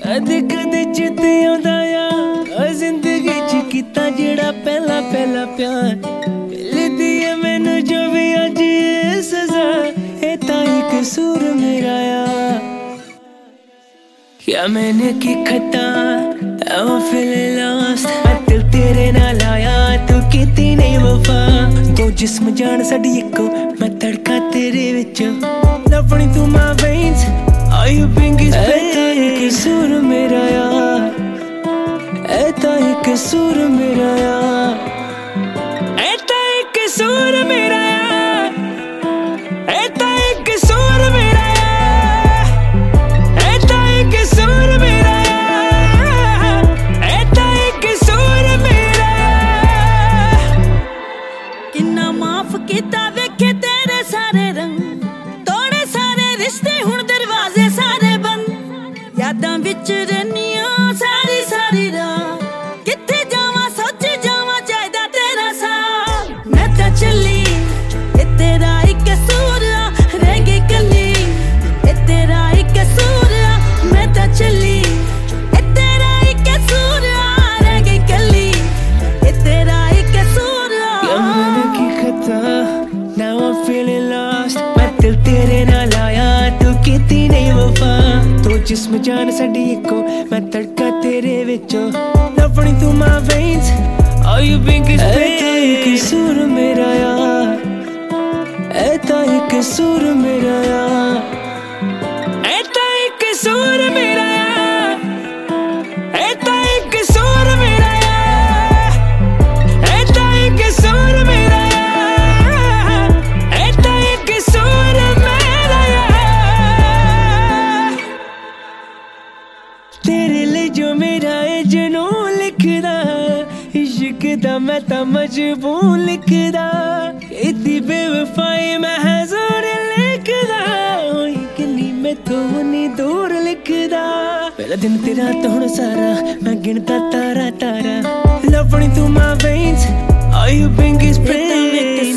कदे कदे चित्ते आउंदा आ जिंदगी च कीता जेड़ा पहला पहला प्यार मिलदी है मैनू जो भी अज ये सजा ए तां ही कसूर मेरा आ क्या मैंने की खता I'm feeling lost मैं दिल तेरे नाल आया तू कीती नहीं वफा दो जिस्म जान साडी इक्को मैं तड़का तेरे विचों लपनी तू my veins Are you being कसूर मेरा यार ऐता ही कसूर मेरा यार ऐता ही कसूर मेरा यार ऐता ही कसूर मेरा यार ऐता ही कसूर मेरा यार ऐता ही कसूर मेरा यार किन्ना माफ कीता वेखे तेरे सारे रंग तोड़े सारे रिश्ते हुण दरवाजे सारे बंद यादां विच रनियां सारी सारी रात किथे जावां सोच जावां चाहदा तेरा साथ मैं तां चली ए तेरा ही कसूर रह गई कली ए तेरा ही कसूर मैं तां चली ए तेरा ही कसूर रह गई कली ए तेरा ही कसूर क्या मैंने की खता Now I'm feeling lost मैं दिल तेरे नाल आया तू कीती नहीं वफा दो जिस्म जान साडी इक्को मैं तड़का तेरे विचों लपनी तू my veins Are you being कसूर मेरा यार ऐता ही कसूर मेरा यार ऐता ही कसूर मेरा यार ऐता ही कसूर मेरा यार ऐता ही कसूर मेरा यार ऐता ही कसूर मेरा यार तेरे लिए जो मेरा है जुनून लिखदा इश्क दा मैं तां मजबूर लिखदा इदी बेवफाई मैं हज़ार लिखदा होई किन्नी मैथों नी दूर लिखदा पहला दिन तेरा तो हुण सारा मैं गिनदा तारा तारा लपनी तू my veins Are you being